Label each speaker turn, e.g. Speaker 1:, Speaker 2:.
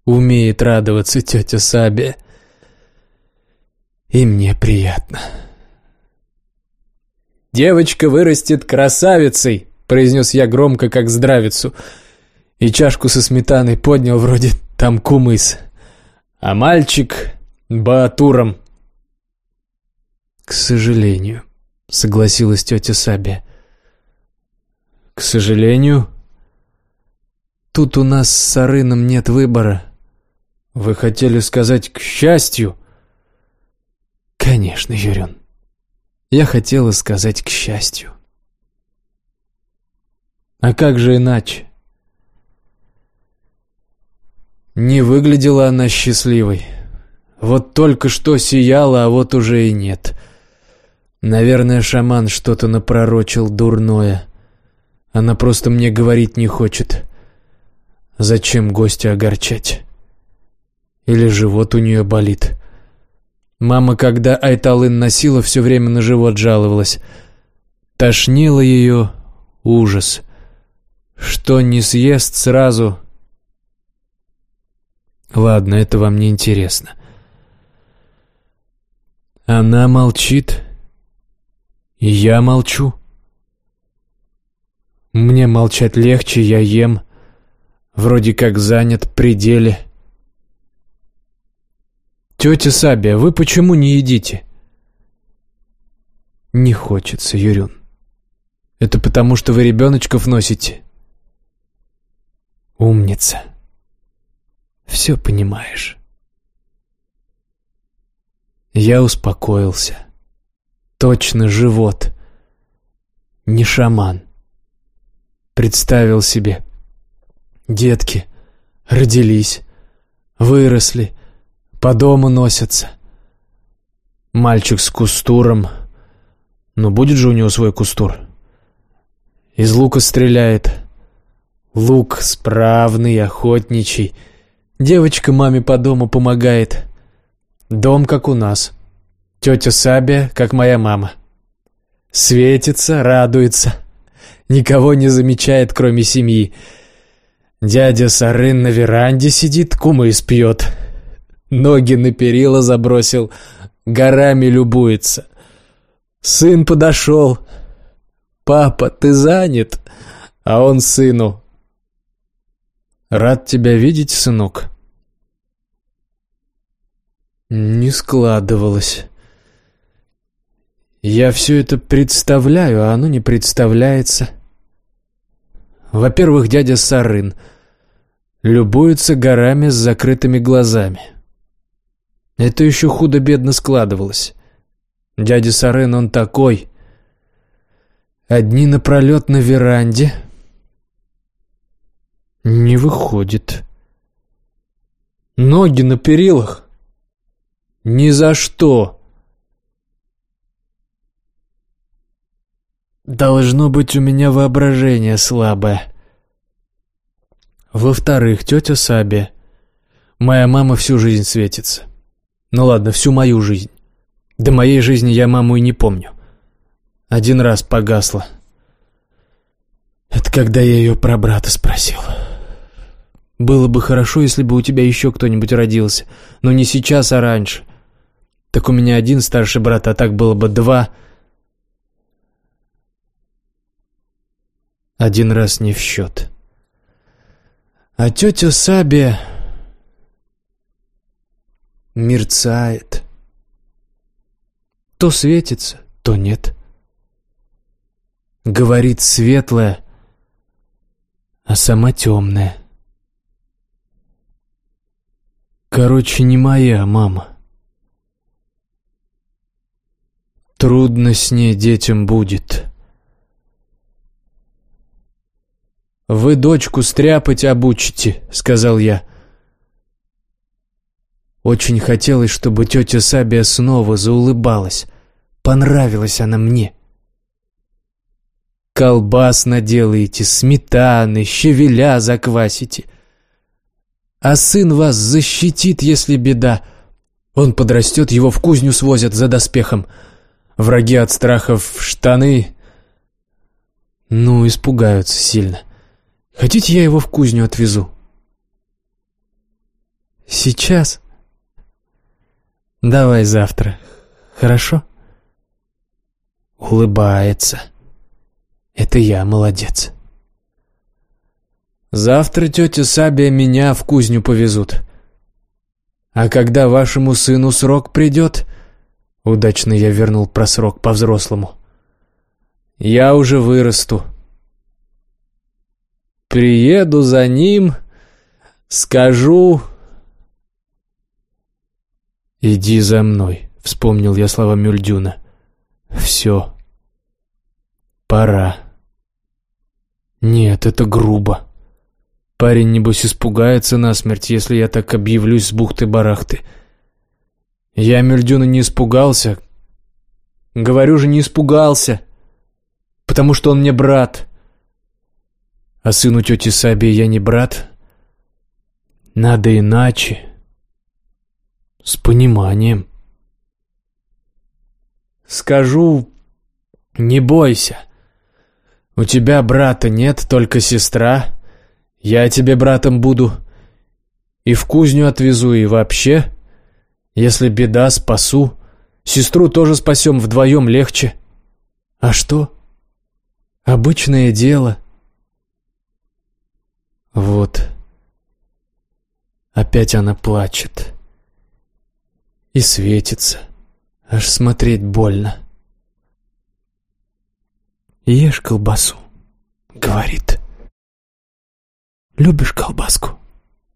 Speaker 1: умеет радоваться тетя Сабия. И мне приятно. «Девочка вырастет красавицей», — произнес я громко, как здравицу, и чашку со сметаной поднял, вроде там кумыс, а мальчик — баатуром. «К сожалению», — согласилась тетя Сабия. «К сожалению? Тут у нас с Сарыном нет выбора». «Вы хотели сказать «к счастью»?» «Конечно, Юрюн. Я хотела сказать «к счастью». А как же иначе?» Не выглядела она счастливой. Вот только что сияла, а вот уже и нет. Наверное, шаман что-то напророчил дурное. Она просто мне говорить не хочет. Зачем гостя огорчать? Или живот у нее болит? Мама, когда Айталын носила, все время на живот жаловалась. Тошнило ее ужас. Что не съест сразу... Ладно, это вам не интересно. Она молчит, и я молчу. Мне молчать легче, я ем. Вроде как занят в пределе. «Тетя Сабия, вы почему не едите?» «Не хочется, Юрюн. Это потому, что вы ребеночков носите?» «Умница. Все понимаешь». Я успокоился. Точно живот. Не шаман. Представил себе. Детки родились, выросли, по дому носятся. Мальчик с кустуром. Но будет же у него свой кустур. Из лука стреляет. Лук справный, охотничий. Девочка маме по дому помогает. Дом как у нас. Тетя Сабия, как моя мама. Светится, радуется. Никого не замечает, кроме семьи. Дядя Сарын на веранде сидит, кумыс пьет. Ноги на перила забросил, горами любуется. Сын подошел. «Папа, ты занят?» А он сыну: «Рад тебя видеть, сынок». Не складывалось. Я все это представляю, а оно не представляется. Во-первых, дядя Сарын любуется горами с закрытыми глазами. Это еще худо-бедно складывалось. Дядя Сарын, он такой. Одни напролет на веранде. Не выходит. Ноги на перилах. Ни за что. Должно быть, у меня воображение слабое. Во-вторых, тетя Сабия. Моя мама всю жизнь светится. Ну ладно, всю мою жизнь. До моей жизни я маму и не помню. Один раз погасла. Это когда я ее про брата спросил. Было бы хорошо, если бы у тебя еще кто-нибудь родился. Но не сейчас, а раньше. Так у меня один старший брат, а так было бы два. Один раз не в счет. А тетя Сабия мерцает. То светится, то нет. Говорит светлая, а сама темная. Короче, не моя мама. Трудно с ней детям будет. «Вы дочку стряпать обучите», — сказал я. Очень хотелось, чтобы тетя Сабия снова заулыбалась. Понравилась она мне. Колбас наделаете, сметаны, щавеля заквасите. А сын вас защитит, если беда. Он подрастет, его в кузню свозят за доспехом. Враги от страха в штаны. Ну, испугаются сильно. Хотите, я его в кузню отвезу? Сейчас? Давай завтра. Хорошо? Улыбается. Это я молодец. Завтра тетя Сабия меня в кузню повезут. А когда вашему сыну срок придет... Удачно я вернул про срок по-взрослому. Я уже вырасту. Приеду за ним, скажу... «Иди за мной», — вспомнил я слова Мюльдюна. «Все. Пора». Нет, это грубо. Парень, небось, испугается насмерть, если я так объявлюсь с бухты-барахты. Я Мюльдюна не испугался. Говорю же, не испугался. Потому что он мне брат. А сыну тети Сабии я не брат. Надо иначе. С пониманием. Скажу, не бойся. У тебя брата нет, только сестра. Я тебе братом буду. И в кузню отвезу, и вообще, если беда, спасу. Сестру тоже спасем, вдвоем легче. А что? Обычное дело. Вот. Опять она плачет. И светится. Аж смотреть больно. «Ешь колбасу», — говорит. «Любишь колбаску?»